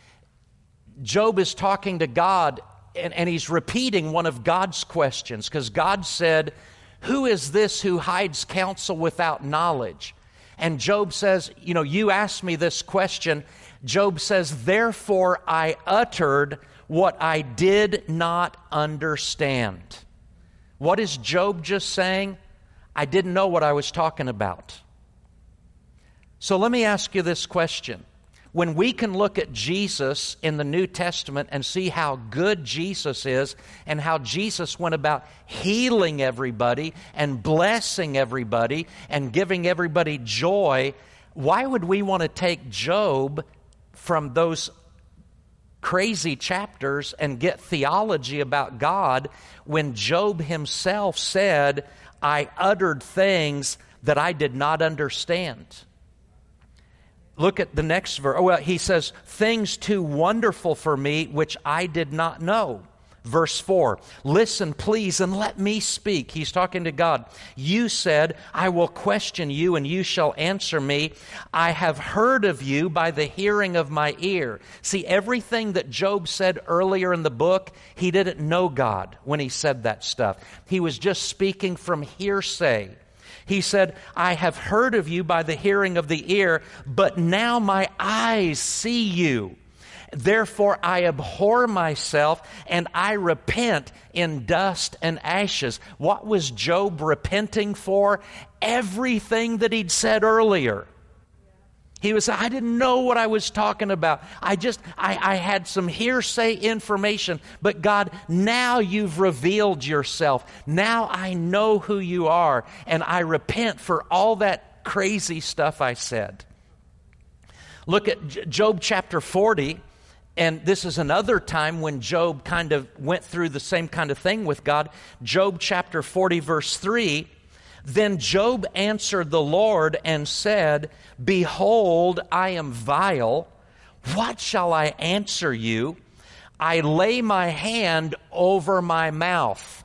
Job is talking to God, and he's repeating one of God's questions, because God said, "Who is this who hides counsel without knowledge?" And Job says, you asked me this question. Job says, "Therefore I uttered what I did not understand." What is Job just saying? I didn't know what I was talking about. So let me ask you this question. When we can look at Jesus in the New Testament and see how good Jesus is and how Jesus went about healing everybody and blessing everybody and giving everybody joy, why would we want to take Job from those crazy chapters and get theology about God when Job himself said, "I uttered things that I did not understand"? Look at the next verse. He says, "Things too wonderful for me, which I did not know." Verse 4, "Listen, please, and let me speak." He's talking to God. "You said, I will question you, and you shall answer me. I have heard of you by the hearing of my ear." See, everything that Job said earlier in the book, he didn't know God when he said that stuff. He was just speaking from hearsay. He said, "I have heard of you by the hearing of the ear, but now my eyes see you. Therefore I abhor myself, and I repent in dust and ashes." What was Job repenting for? Everything that he'd said earlier. He was, "I didn't know what I was talking about. I had some hearsay information. But God, now you've revealed yourself. Now I know who you are. And I repent for all that crazy stuff I said." Look at Job chapter 40. And this is another time when Job kind of went through the same kind of thing with God. Job chapter 40, verse 3, then Job answered the Lord and said, behold, I am vile. What shall I answer you? I lay my hand over my mouth.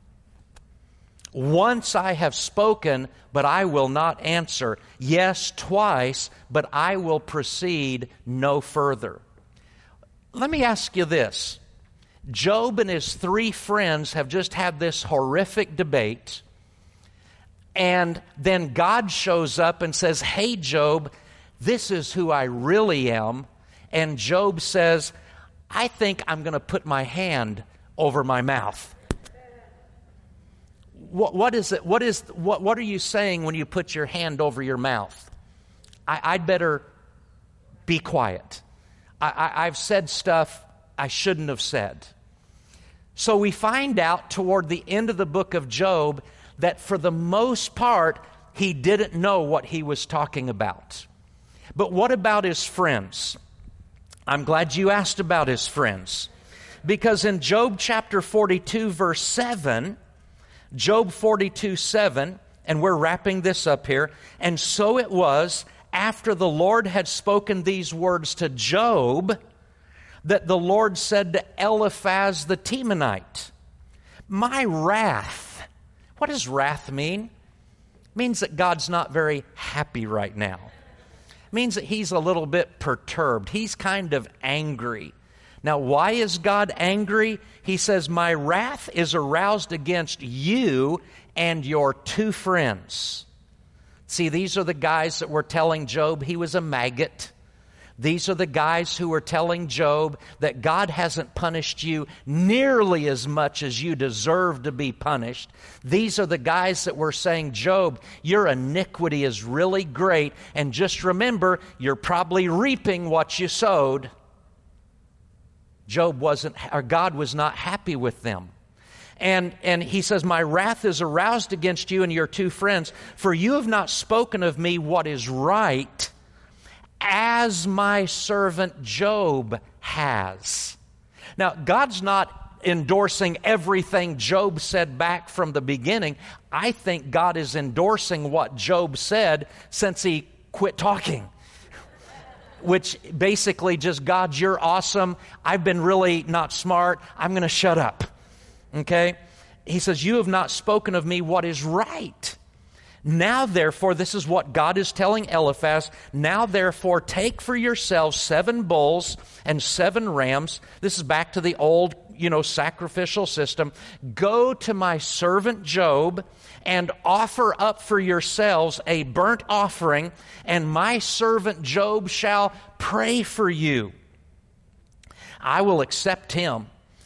Once I have spoken, but I will not answer. Yes, twice, but I will proceed no further. Let me ask you this. Job and his 3 friends have just had this horrific debate, and then God shows up and says, hey, Job, this is who I really am. And Job says, I think I'm going to put my hand over my mouth. What is it? What are you saying when you put your hand over your mouth? I'd better be quiet. I've said stuff I shouldn't have said. So we find out toward the end of the book of Job that for the most part, he didn't know what he was talking about. But what about his friends? I'm glad you asked about his friends. Because in Job chapter 42, verse 7, Job 42:7, and we're wrapping this up here. And so it was, after the Lord had spoken these words to Job, that the Lord said to Eliphaz the Temanite, my wrath. What does wrath mean? It means that God's not very happy right now. It means that he's a little bit perturbed. He's kind of angry. Now, why is God angry? He says, my wrath is aroused against you and your 2 friends. See, these are the guys that were telling Job he was a maggot. These are the guys who were telling Job that God hasn't punished you nearly as much as you deserve to be punished. These are the guys that were saying, Job, your iniquity is really great, and just remember, you're probably reaping what you sowed. God was not happy with them. And he says, my wrath is aroused against you and your 2 friends, for you have not spoken of me what is right, as my servant Job has. Now, God's not endorsing everything Job said back from the beginning. I think God is endorsing what Job said since he quit talking. Which basically just, God, you're awesome. I've been really not smart. I'm going to shut up. Okay? He says, you have not spoken of me what is right. Now, therefore, this is what God is telling Eliphaz. Now, therefore, take for yourselves 7 bulls and 7 rams. This is back to the old, sacrificial system. Go to my servant Job and offer up for yourselves a burnt offering, and my servant Job shall pray for you. I will accept him,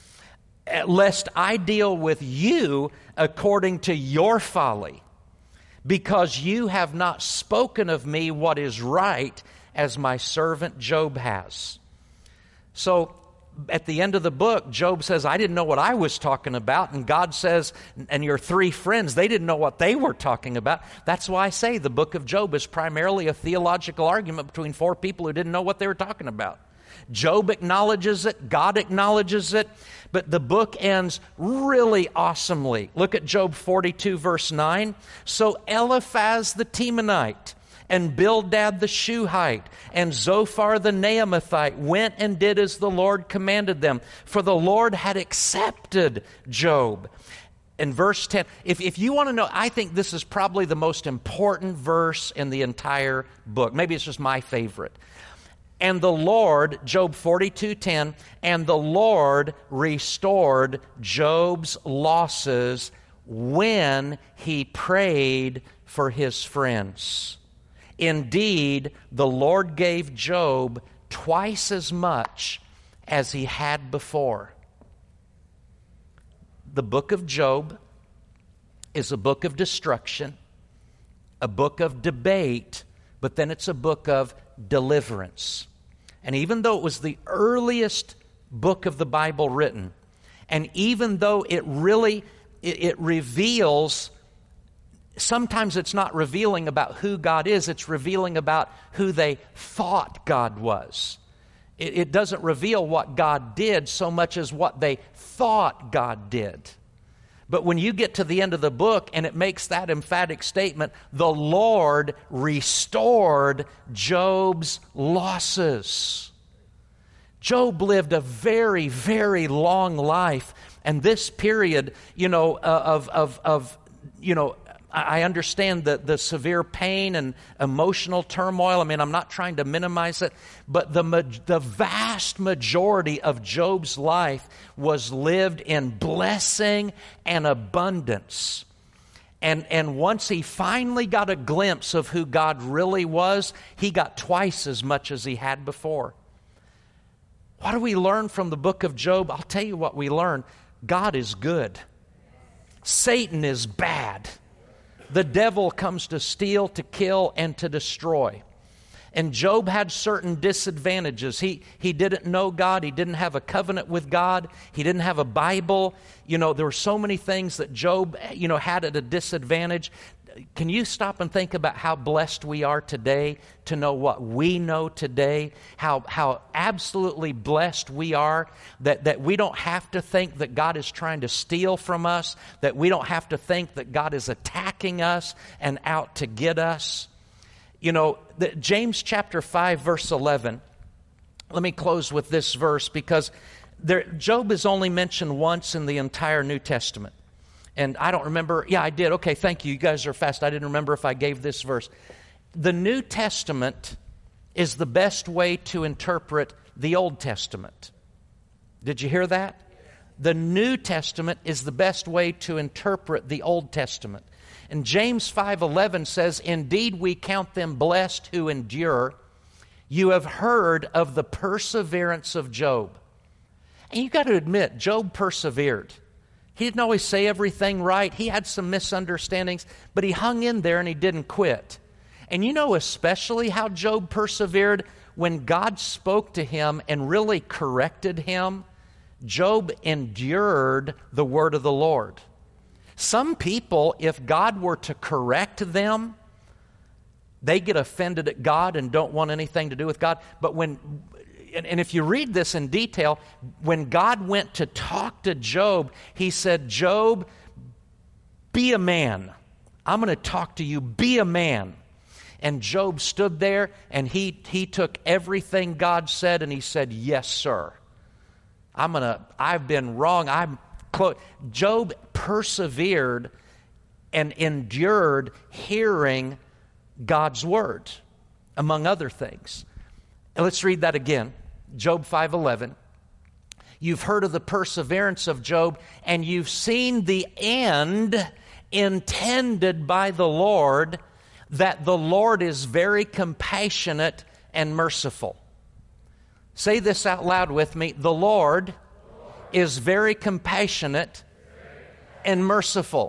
lest I deal with you according to your folly, because you have not spoken of me what is right, as my servant Job has. So, at the end of the book, Job says, I didn't know what I was talking about. And God says, and your 3 friends, they didn't know what they were talking about. That's why I say the book of Job is primarily a theological argument between 4 people who didn't know what they were talking about. Job acknowledges it. God acknowledges it. But the book ends really awesomely. Look at Job 42, verse 9. So Eliphaz the Temanite and Bildad the Shuhite and Zophar the Naamathite went and did as the Lord commanded them, for the Lord had accepted Job. In verse 10, if you want to know, I think this is probably the most important verse in the entire book. Maybe it's just my favorite. And the Lord, Job 42:10, and the Lord restored Job's losses when he prayed for his friends. Indeed, the Lord gave Job twice as much as he had before. The book of Job is a book of destruction, a book of debate, but then it's a book of deliverance. And even though it was the earliest book of the Bible written, and even though it reveals, sometimes it's not revealing about who God is, it's revealing about who they thought God was. It doesn't reveal what God did so much as what they thought God did. But when you get to the end of the book and it makes that emphatic statement, the Lord restored Job's losses. Job lived a very, very long life. And this period, I understand the severe pain and emotional turmoil. I mean, I'm not trying to minimize it, but the vast majority of Job's life was lived in blessing and abundance. And once he finally got a glimpse of who God really was, he got twice as much as he had before. What do we learn from the book of Job? I'll tell you what we learn. God is good. Satan is bad. The devil comes to steal, to kill, and to destroy. And Job had certain disadvantages. He didn't know God. He didn't have a covenant with God. He didn't have a Bible. There were so many things that Job, had at a disadvantage. Can you stop and think about how blessed we are today to know what we know today? How absolutely blessed we are that we don't have to think that God is trying to steal from us, that we don't have to think that God is attacking us and out to get us. James chapter 5, verse 11. Let me close with this verse because Job is only mentioned once in the entire New Testament. And I don't remember. Yeah, I did. Okay, thank you. You guys are fast. I didn't remember if I gave this verse. The New Testament is the best way to interpret the Old Testament. Did you hear that? The New Testament is the best way to interpret the Old Testament. And James 5:11 says, "Indeed we count them blessed who endure. You have heard of the perseverance of Job." And you got to admit, Job persevered. He didn't always say everything right. He had some misunderstandings, but he hung in there and he didn't quit. And especially how Job persevered when God spoke to him and really corrected him. Job endured the word of the Lord. Some people, if God were to correct them, they get offended at God and don't want anything to do with God. But and if you read this in detail, when God went to talk to Job, he said, "Job, be a man. I'm going to talk to you. Be a man." And Job stood there and he took everything God said and he said, "Yes, sir. I've been wrong. Job persevered and endured hearing God's word, among other things. And let's read that again. Job 5:11. "You've heard of the perseverance of Job, and you've seen the end intended by the Lord, that the Lord is very compassionate and merciful." Say this out loud with me. The Lord is very compassionate and merciful.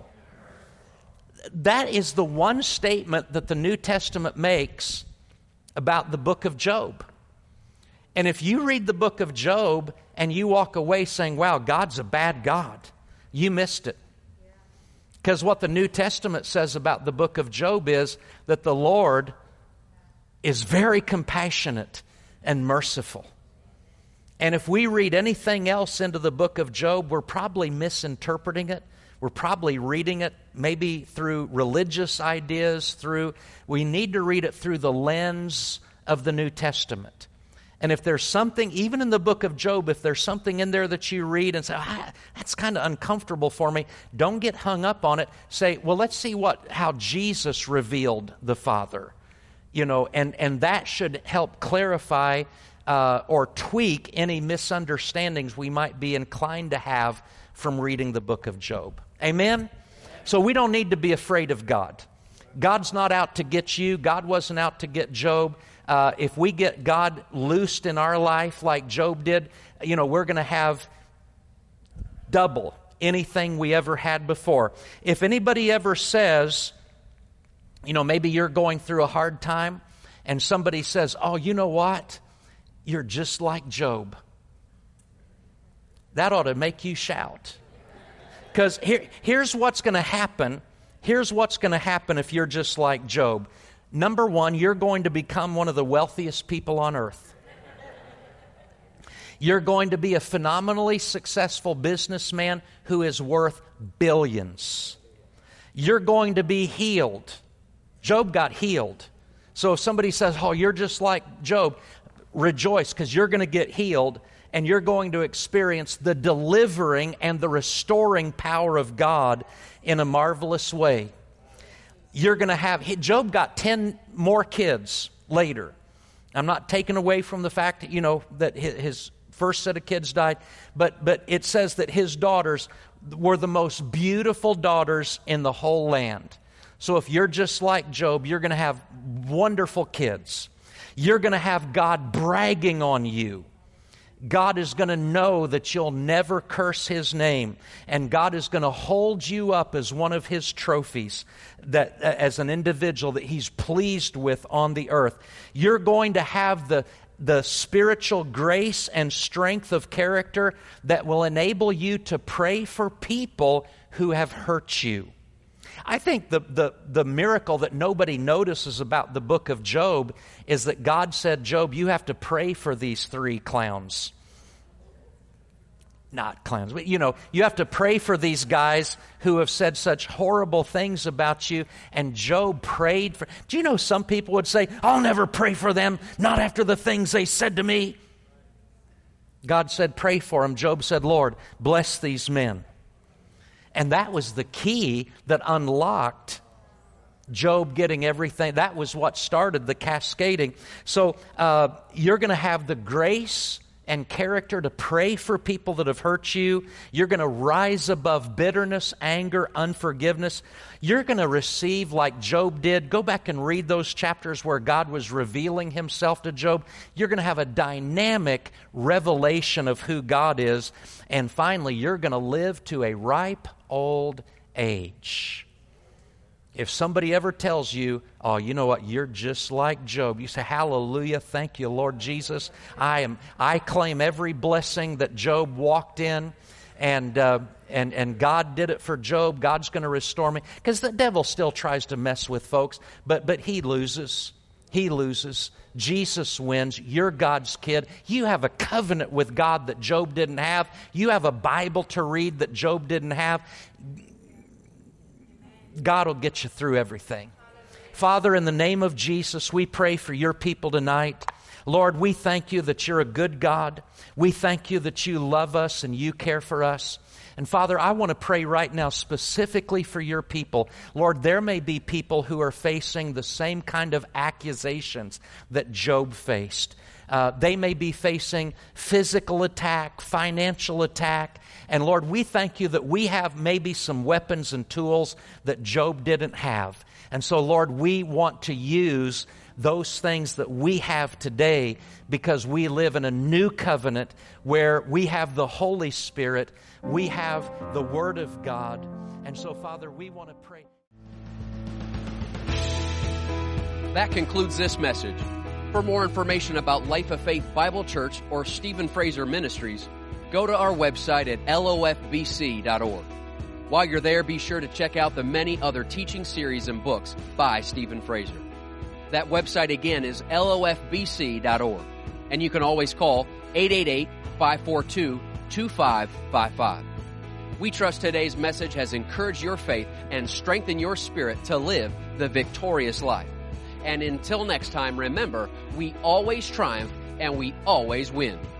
That is the one statement that the New Testament makes about the book of Job. And if you read the book of Job and you walk away saying, "Wow, God's a bad God," you missed it. Because what the New Testament says about the book of Job is that the Lord is very compassionate and merciful. And if we read anything else into the book of Job, we're probably misinterpreting it. We're probably reading it maybe through religious ideas. We need to read it through the lens of the New Testament. And if there's something, even in the book of Job, if there's something in there that you read and say, "That's kind of uncomfortable for me," don't get hung up on it. Say, "Well, let's see how Jesus revealed the Father." And that should help clarify or tweak any misunderstandings we might be inclined to have from reading the book of Job. Amen? So we don't need to be afraid of God. God's not out to get you. God wasn't out to get Job. If we get God loosed in our life like Job did, we're going to have double anything we ever had before. If anybody ever says, maybe you're going through a hard time and somebody says, "Oh, you know what? You're just like Job." That ought to make you shout. Because here's what's going to happen. Here's what's going to happen if you're just like Job. Number one, you're going to become one of the wealthiest people on earth. You're going to be a phenomenally successful businessman who is worth billions. You're going to be healed. Job got healed. So if somebody says, oh, you're just like Job, rejoice, because you're going to get healed and you're going to experience the delivering and the restoring power of God in a marvelous way. You're going to have, Job got 10 more kids later. I'm not taking away from the fact that, that his first set of kids died, but it says that his daughters were the most beautiful daughters in the whole land. So if you're just like Job, you're going to have wonderful kids. You're going to have God bragging on you. God is going to know that you'll never curse His name, and God is going to hold you up as one of His trophies, that as an individual that He's pleased with on the earth. You're going to have the spiritual grace and strength of character that will enable you to pray for people who have hurt you. I think the miracle that nobody notices about the book of Job is that God said, Job, you have to pray for these 3 clowns. Not clowns, but you have to pray for these guys who have said such horrible things about you. And Job prayed for. Do you know some people would say, I'll never pray for them, not after the things they said to me? God said, pray for them. Job said, Lord, bless these men. And that was the key that unlocked Job getting everything. That was what started the cascading. So you're going to have the grace and character to pray for people that have hurt you. You're going to rise above bitterness, anger, unforgiveness. You're going to receive like Job did. Go back and read those chapters where God was revealing Himself to Job. You're going to have a dynamic revelation of who God is. And finally, you're going to live to a ripe old age. If somebody ever tells you, oh, you know what, you're just like Job, you say, hallelujah, thank you, Lord Jesus. I claim every blessing that Job walked in, and God did it for Job. God's going to restore me. Because the devil still tries to mess with folks, but he loses. He loses. Jesus wins. You're God's kid. You have a covenant with God that Job didn't have. You have a Bible to read that Job didn't have. God will get you through everything. Father, in the name of Jesus, we pray for your people tonight. Lord, we thank you that you're a good God. We thank you that you love us and you care for us. And Father, I want to pray right now specifically for your people. Lord, there may be people who are facing the same kind of accusations that Job faced. They may be facing physical attack, financial attack. And Lord, we thank you that we have maybe some weapons and tools that Job didn't have. And so, Lord, we want to use those things that we have today because we live in a new covenant where we have the Holy Spirit, we have the Word of God. And so, Father, we want to pray. That concludes this message. For more information about Life of Faith Bible Church or Stephen Fraser Ministries, go to our website at lofbc.org. While you're there, be sure to check out the many other teaching series and books by Stephen Fraser. That website again is lofbc.org, and you can always call 888-542-2555. We trust today's message has encouraged your faith and strengthened your spirit to live the victorious life. And until next time, remember, we always triumph and we always win.